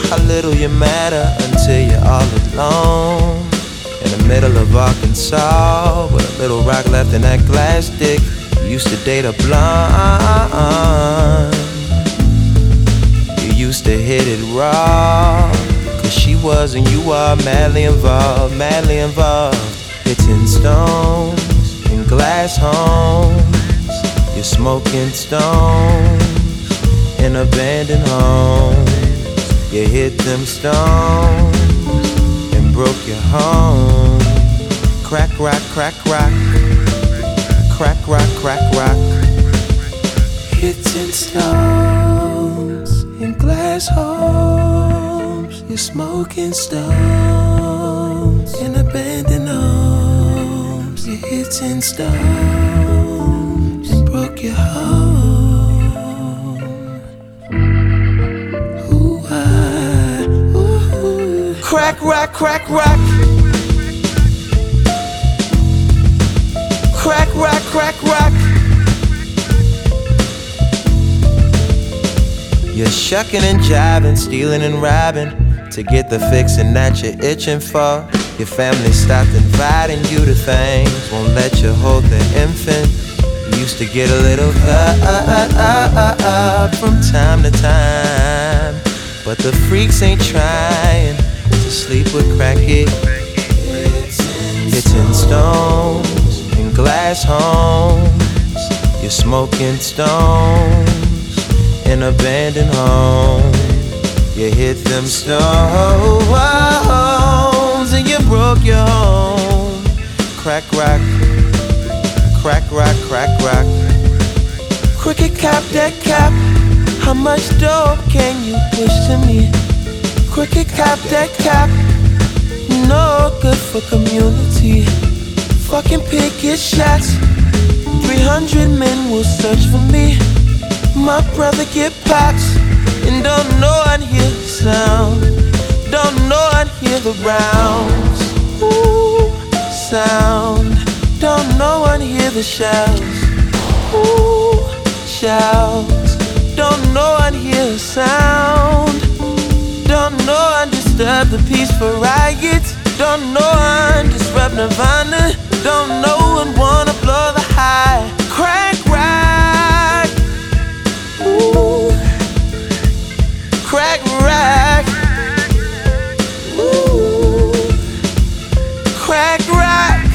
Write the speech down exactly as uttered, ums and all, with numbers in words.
how little you matter until you're all alone in the middle of Arkansas with a little rock left in that glass dick. You used to date a blonde, you used to hit it raw, cause she was and you are madly involved, madly involved. Hitting stones in glass homes, you're smoking stones in abandoned homes. You hit them stones and broke your home. Crack, rock, crack, rock. Crack, rock, crack, rock. Hitting stones in glass homes. You're smoking stones in abandoned homes. You're hitting stones and broke your home. Ooh, ah, ooh. Crack, rock, crack, rock. Crack, rock, crack, rock. You're shucking and jiving, stealing and robbing to get the fixin' that you're itching for. Your family stopped inviting you to things, won't let you hold the infant. You used to get a little up from time to time, but the freaks ain't trying to sleep with crackhead. Hitting stones in glass homes, you're smoking stones in abandoned homes. You hit them stones and you broke your home. Crack, rock, crack, rock, crack, rock. Cricket cap, that cap. How much dope can you push to me? Cricket cap, that cap. No good for community. Fucking picket shots. Three hundred men will search for me. My brother get pops and don't know I'd hear the sound. Don't know I'd hear the rounds. Ooh, sound. Don't know I'd hear the shouts. Ooh, shouts. Don't know I'd hear the sound. Don't know I'd disturb the peaceful riots. Don't know I'd disrupt Nirvana. Don't know I'd wanna blow the high. Crack rock. Ooh. Crack rock. Ooh. Crack rock.